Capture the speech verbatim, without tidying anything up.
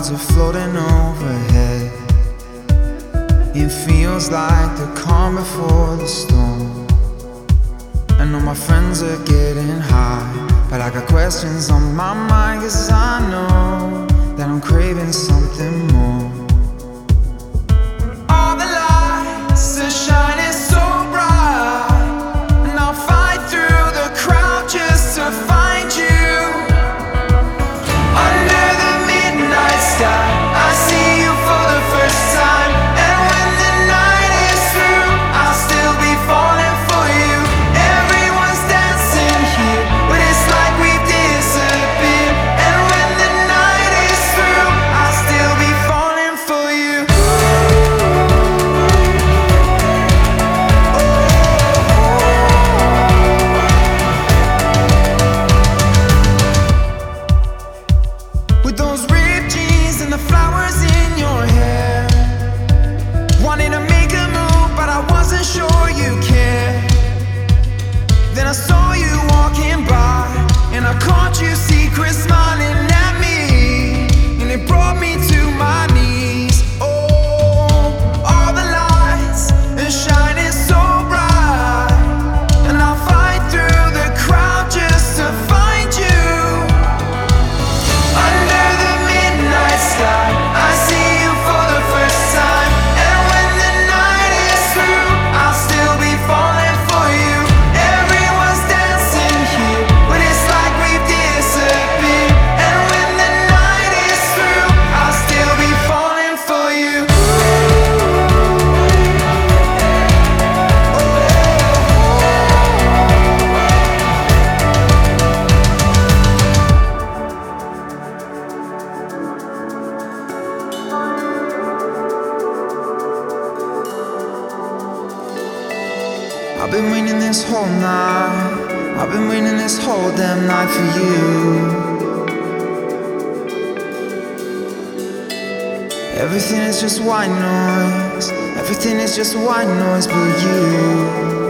clouds are floating overhead. It feels like the calm before the storm. And all my friends are getting high, but I got questions on my mind, 'cause I know that I'm craving something more. All the lights are shining so bright, and I'll fight through the crowd just to find you. Under the midnight sky, I see you for the first time. And when the night is through, I'll still be falling for you. Everyone's dancing here, but it's like we've disappeared. And when the night is through, I'll still be falling for you. With those ripped jeans and the flowers in your hair, wanting to make a move, but I wasn't sure you cared. Then I saw you walking by, and I caught you secret smiling at me, and it brought me to my knees. Oh, all the lights are shining so bright, and I'll fight through the crowd just to find you. Under the midnight sky, I see you for the first time. And when the night is through, I'll still be falling for you. Everyone's dancing here, but it's like we've disappeared. And when the night is through, I'll still be falling for you. I've been waiting this whole night, I've been waiting this whole damn night for you. Everything is just white noise, everything is just white noise but you.